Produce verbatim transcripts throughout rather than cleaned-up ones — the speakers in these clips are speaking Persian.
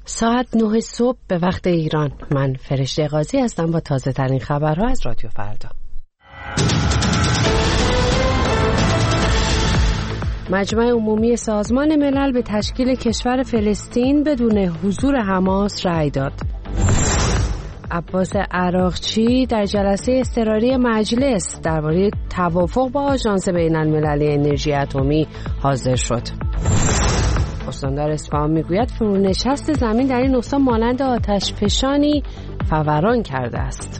ساعت نه صبح به وقت ایران. من فرشته قاضی هستم با تازه ترین خبرها از رادیو فردا. مجمع عمومی سازمان ملل به تشکیل کشور فلسطین بدون حضور حماس رأی داد. عباس عراقچی در جلسه اضطراری مجلس درباره توافق با آژانس بین‌المللی انرژی اتمی حاضر شد. استاندار اصفهان میگوید فرونشست زمین در این استان مانند آتش فشانی فوران کرده است.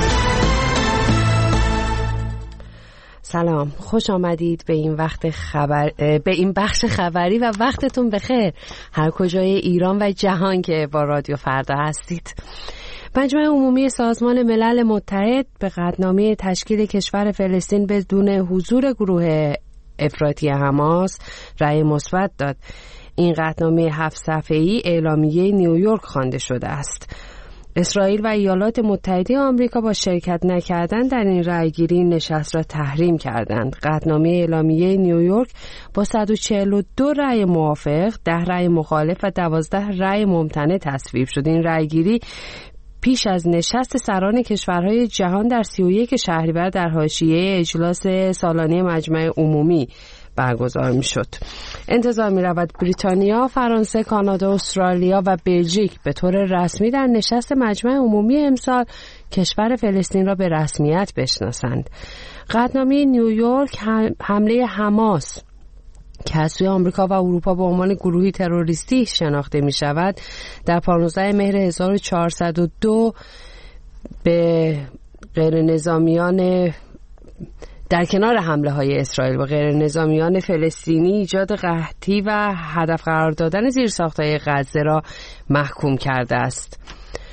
سلام، خوش آمدید به این وقت خبر به این بخش خبری و وقتتون بخیر هر کجای ایران و جهان که با رادیو فردا هستید. مجمع عمومی سازمان ملل متحد به قطعنامه تشکیل کشور فلسطین بدون حضور گروه افراطی حماس رأی مثبت داد. این قطعنامه هفت صفحه‌ای اعلامیه نیویورک خوانده شده است. اسرائیل و ایالات متحده آمریکا با شرکت نکردن در این رأیگیری نشست را تحریم کردند. قطعنامه اعلامیه نیویورک با صد و چهل و دو رأی موافق، ده رأی مخالف و دوازده رأی ممتنع تصویب شد. این رأیگیری پیش از نشست سران کشورهای جهان در سی و یک شهریور در حاشیه اجلاس سالانه مجمع عمومی برگزار می شد. انتظار می رود بریتانیا، فرانسه، کانادا، استرالیا و بلژیک به طور رسمی در نشست مجمع عمومی امسال کشور فلسطین را به رسمیت بشناسند. قطعنامه نیویورک حمله حماس که از سوی آمریکا و اروپا به عنوان گروهی تروریستی شناخته می شود در پانزده مهر هزار و چهارصد و دو به غیر نظامیان در کنار حمله های اسرائیل و غیر نظامیان فلسطینی ایجاد قحطی و هدف قرار دادن زیرساخت‌های غزه را محکوم کرده است.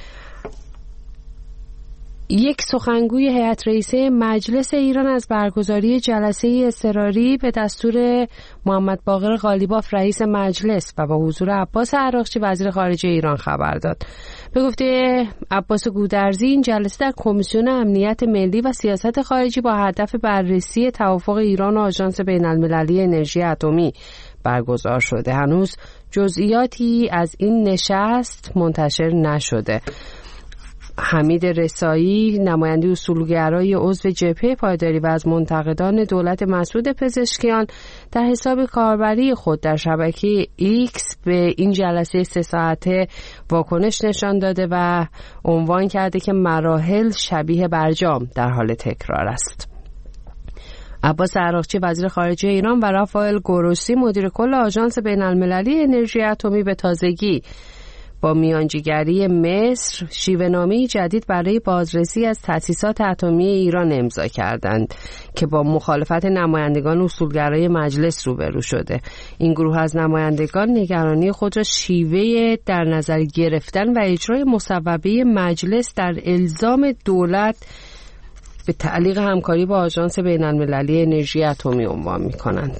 یک سخنگوی هیئت رئیسه مجلس ایران از برگزاری جلسه اضطراری به دستور محمد باقر قالیباف رئیس مجلس و با حضور عباس عراقچی وزیر خارجه ایران خبر داد. به گفته عباس گودرزی این جلسه در کمیسیون امنیت ملی و سیاست خارجی با هدف بررسی توافق ایران و آژانس بین‌المللی انرژی اتمی برگزار شده. هنوز جزئیاتی از این نشست منتشر نشده. حمید رسایی نماینده اصولگرای عضو جبهه پایداری و از منتقدان دولت مسعود پزشکیان در حساب کاربری خود در شبکه ایکس به این جلسه سه ساعته واکنش نشان داده و عنوان کرده که مراحل شبیه برجام در حال تکرار است. عباس عراقچی وزیر خارجه ایران و رافائل گروسی مدیر کل آژانس بین‌المللی انرژی اتمی به تازگی با میانجیگری مصر شیوه‌نامه‌ای جدید برای بازرسی از تأسیسات اتمی ایران امضا کردند که با مخالفت نمایندگان اصولگرای مجلس روبرو شده. این گروه از نمایندگان نگرانی خود را شیوه در نظر گرفتن و اجرای مصوبه مجلس در الزام دولت به تعلیق همکاری با آژانس بین‌المللی انرژی اتمی عنوان می‌کنند.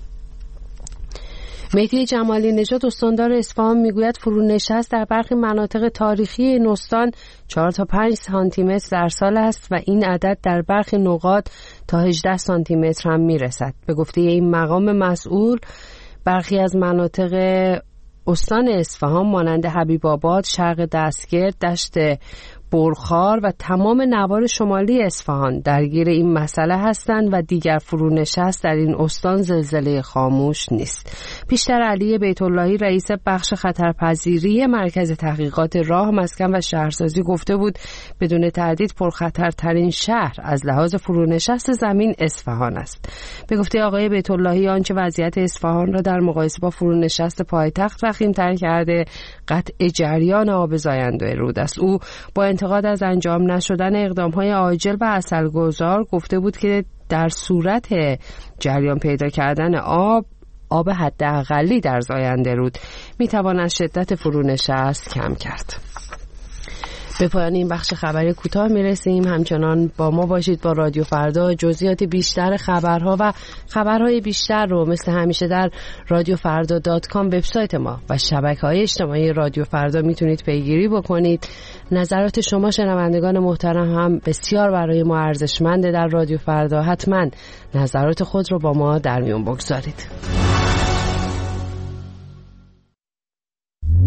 مهدی جمالی نژاد استاندار اصفهان میگوید فرونشست در برخی مناطق تاریخی این استان چهار تا پنج سانتی متر در سال است و این عدد در برخی نقاط تا هجده سانتی متر هم میرسد. به گفته این مقام مسئول برخی از مناطق استان اصفهان مانند حبیب‌آباد، شرق دستگرد، دشت برخار و تمام نوار شمالی اصفهان درگیر این مسئله هستند و دیگر فرونشست در این استان زلزله خاموش نیست. پیشتر علی بیت اللهی رئیس بخش خطرپذیری مرکز تحقیقات راه، مسکن و شهرسازی گفته بود بدون تردید پرخطرترین شهر از لحاظ فرونشست زمین اصفهان است. به گفته آقای بیت اللهی آنچه وضعیت اصفهان را در مقایسه با فرونشست پایتخت وخیم‌تر کرده قطع جریان آب زاینده رود است. او با انتقاد از انجام نشدن اقدام‌های عاجل و اثرگذار گفته بود که در صورت جریان پیدا کردن آب آب حداقلی در زاینده رود میتواند شدت فرونشست کم کرد. به پایان این بخش خبری کوتاه میرسیم. همچنان با ما باشید با رادیو فردا. جزئیات بیشتر خبرها و خبرهای بیشتر رو مثل همیشه در رادیو فردا دات کام وبسایت ما و شبکه‌های اجتماعی رادیو فردا میتونید پیگیری بکنید. نظرات شما شنوندگان محترم هم بسیار برای ما ارزشمنده در رادیو فردا. حتما نظرات خود رو با ما در میون بگذارید.